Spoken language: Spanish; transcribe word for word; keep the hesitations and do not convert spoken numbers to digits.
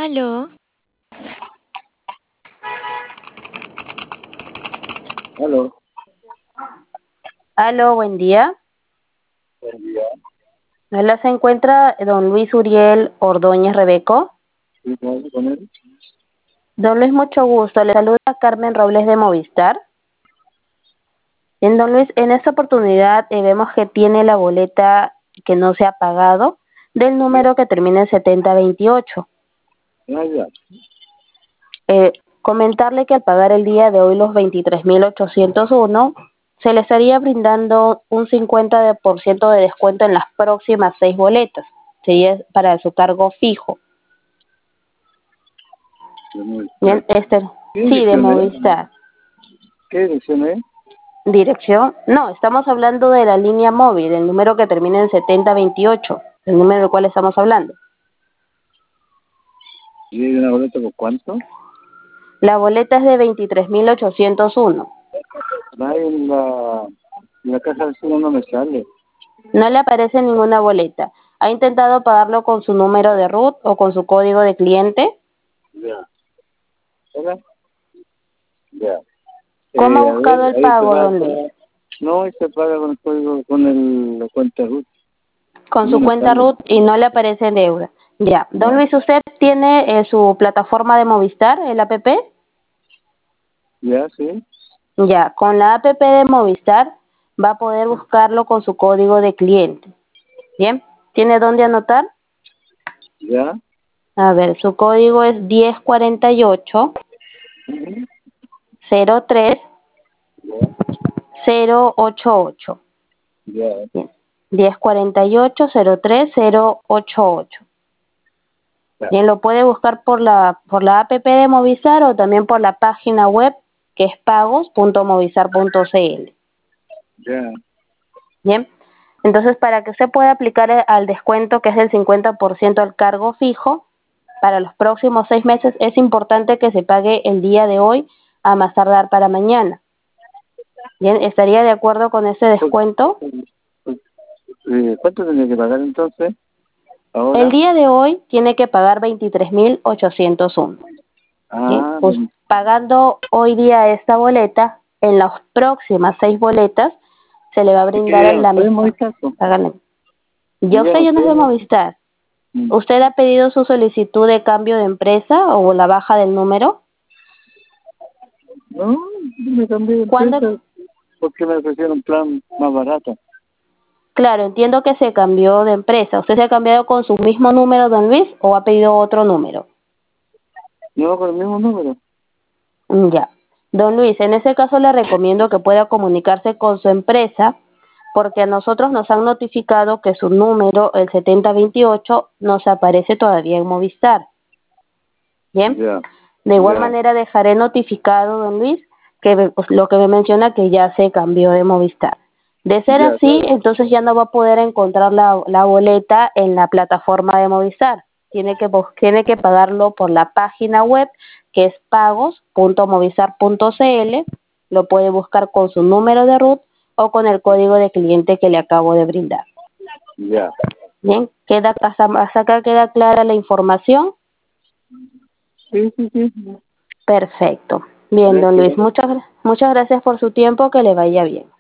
Aló, Aló, Aló, buen día. buen día. Hola, se encuentra don Luis Uriel Ordóñez Rebeco. ¿Sí puedo hablar con él? Don Luis, mucho gusto. Le saluda Carmen Robles de Movistar. Bien, don Luis, en esta oportunidad eh, vemos que tiene la boleta que no se ha pagado del número que termina en setenta veintiocho. Ah, ya. Eh, comentarle que al pagar el día de hoy los veintitrés mil ochocientos uno, se le estaría brindando un cincuenta por ciento de descuento en las próximas seis boletas. Sería para su cargo fijo. De Movistar. Bien, este, ¿Qué sí, de dirección es? Movistar. ¿Qué dirección es? Dirección, no, estamos hablando de la línea móvil, el número que termina en setenta veintiocho, el número del cual estamos hablando. ¿Y hay una boleta por cuánto? La boleta es de veintitrés mil ochocientos uno. Ahí en la, en la caja de seguro no me sale. No le aparece ninguna boleta. ¿Ha intentado pagarlo con su número de RUT o con su código de cliente? Ya. ¿Hola? Ya. ¿Cómo Eh, ha a buscado ver, el ahí se pago, va, don Luis? no, ahí se paga con el código, con el, la cuenta RUT. Con No su me cuenta sale. RUT y no le aparece en deuda. Ya. Don No. Luis, ¿usted tiene eh, su plataforma de Movistar, el app? Ya, sí. Ya, con la app de Movistar va a poder buscarlo con su código de cliente. Bien, ¿tiene dónde anotar? Ya. A ver, su código es diez cuarenta y ocho Ujú. cero tres Ya. cero ocho ocho. Ya. Bien, diez cuarenta y ocho cero tres cero ocho ocho. Ya. Bien, lo puede buscar por la por la app de Movistar o también por la página web que es pagos punto movistar punto cl. Ya. Bien, entonces para que se pueda aplicar el- al descuento que es del cincuenta por ciento al cargo fijo, para los próximos seis meses es importante que se pague el día de hoy a más tardar para mañana. Bien, ¿estaría de acuerdo con ese descuento? Eh, ¿Cuánto tenía que pagar entonces? El Ahora. día de hoy tiene que pagar veintitrés mil ochocientos uno. Bien, Ah, pues pagando hoy día esta boleta, en las próximas seis boletas se le va a es que brindar yo a ya no la estoy en misma. Movistar, po. Háganle. Yo Ya ya usted no ya no es estoy de en Movistar. Movistar. Mm. ¿Usted ha pedido su solicitud de cambio de empresa o la baja del número? No, me cambié de ¿Cuándo? empresa porque me ofrecieron un plan más barato. Claro, entiendo que se cambió de empresa. ¿Usted se ha cambiado con su mismo número, don Luis, o ha pedido otro número? No, con el mismo número. Mm, Ya. Don Luis, en ese caso le recomiendo que pueda comunicarse con su empresa porque a nosotros nos han notificado que su número, el setenta veintiocho, no se aparece todavía en Movistar. Bien. Ya, De igual ya, manera dejaré notificado, don Luis, que me- pues, lo que me menciona que ya se cambió de Movistar. De ser ya, así, claro. entonces ya no va a poder encontrar la, la boleta en la plataforma de Movistar. Tiene que, bus- tiene que pagarlo por la página web que es pagos punto movistar punto cl. Lo puede buscar con su número de RUT o con el código de cliente que le acabo de brindar. Ya. Bien, queda hasta, hasta acá queda clara la información. Sí, sí, sí. Perfecto. Bien, don Gracias. Luis, muchas, muchas gracias por su tiempo, que le vaya bien.